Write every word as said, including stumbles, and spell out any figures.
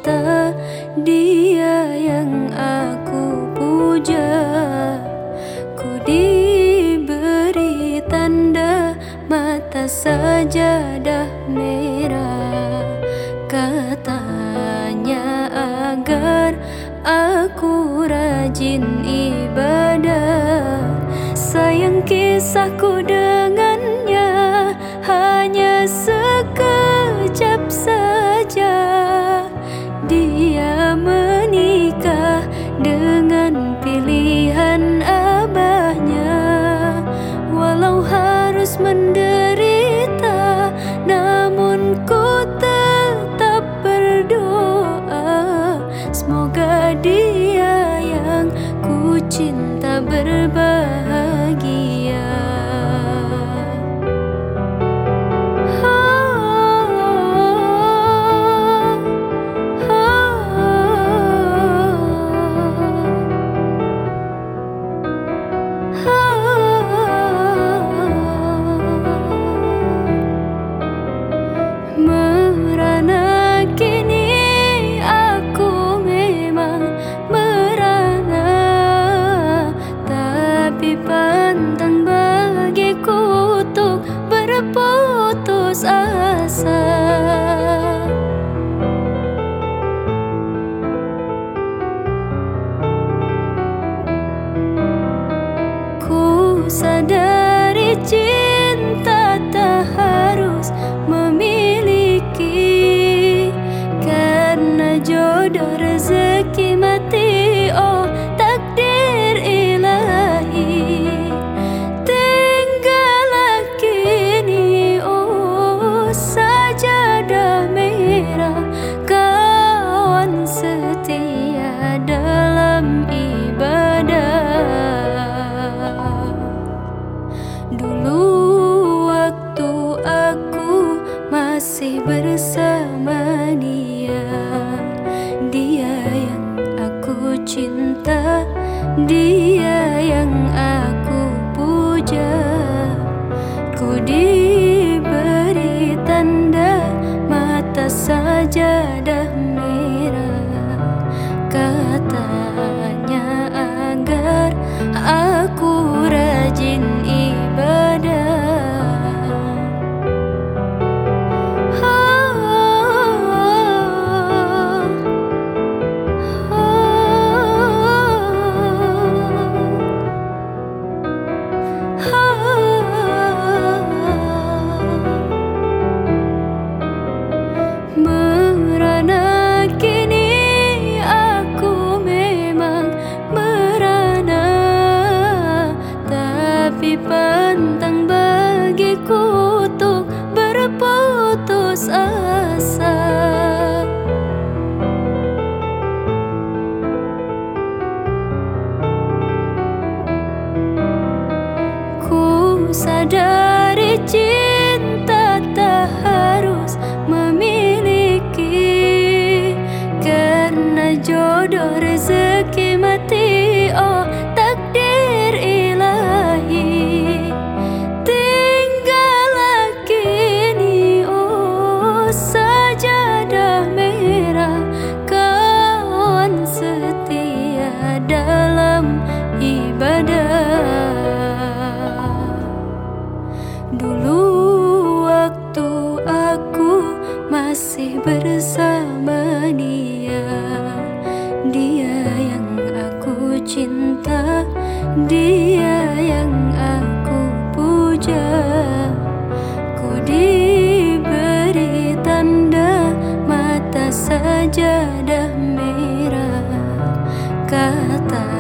cinta, dia yang aku puja. Ku diberi tanda mata sajadah merah, katanya agar aku rajin ibadah. Sayang kisahku dengannya hanya sekejap saja. Dia menikah dengan pilihan abahnya. Walau harus menderita, namun ku tetap berdoa, semoga dia yang ku cinta berbahagia. Merana kini aku memang merana, tapi pantang bagiku untuk berputus asa. Ku sadari cinta tak harus memiliki, karena jodoh rezeki mati, oh takdir ilahi. Tinggallah kini oh sajadah merah, kawan setia dalam ibadah. Dulu waktu aku masih bersama dia, dia yang aku cinta, dia yang aku puja. Ku diberi tanda mata sajadah merah, katanya agar aku rajin ibadah. Merana kini aku memang merana, tapi pantang bagiku untuk berputus asa. Ku sadari cinta tak harus memiliki, karena jodoh rezeki mati, oh takdir ilahi. Tinggallah kini oh sajadah merah, kawan setia dalam ibadah. Dulu waktu aku masih bersama dia, dia yang aku cinta, dia yang aku puja. Ku diberi tanda mata sajadah merah, kata